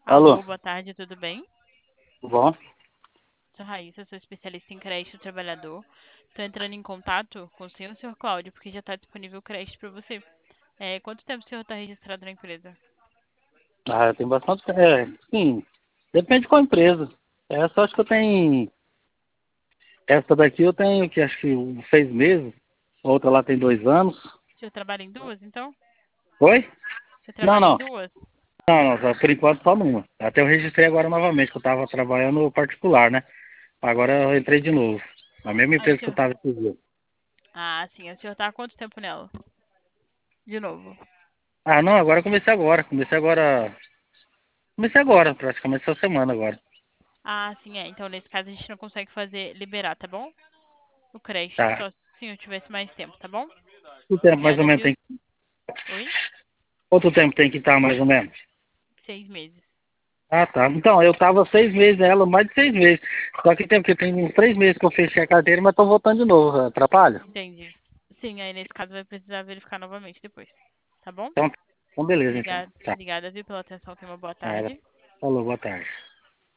Alô, Alô, boa tarde, tudo bem? tudo bom? Sou Raíssa, sou especialista em crédito do trabalhador. Estou entrando em contato com o senhor Cláudio, porque já está disponível o crédito para você. Quanto tempo o senhor está registrado na empresa? Ah, tem bastante. Sim, depende de qual empresa. Essa acho que eu tenho. Essa daqui eu tenho que acho que 6 meses. Outra lá tem 2 anos. O senhor trabalha em duas, então? Oi? O senhor Não, trabalha em não. duas? Não, não, por enquanto só numa. Até eu registrei agora novamente, que eu estava trabalhando particular, né? Agora eu entrei de novo. Na mesma Ah, o empresa que eu senhor... estava esses dias. Ah, sim, o senhor está há quanto tempo nela? De novo. Ah, não, agora eu comecei agora. Comecei agora, praticamente essa semana agora. Ah, sim, é. Então, nesse caso, a gente não consegue liberar, tá bom? O crédito, Tá. só se o senhor tivesse mais tempo, tá bom? Quanto tempo mais ou Obrigada, menos viu? tem? Oi? Quanto tempo tem que estar mais ou menos? 6 meses. Ah, tá. Então, eu tava 6 meses nela, mais de 6 meses. Só que tem uns 3 meses que eu fechei a carteira, mas tô voltando de novo. Atrapalha? Entendi. Sim, aí nesse caso vai precisar verificar novamente depois. Tá bom? Então beleza, então. Obrigada, Tá. obrigada, viu, pela atenção. Tenha uma boa Ah, tarde. falou, boa tarde.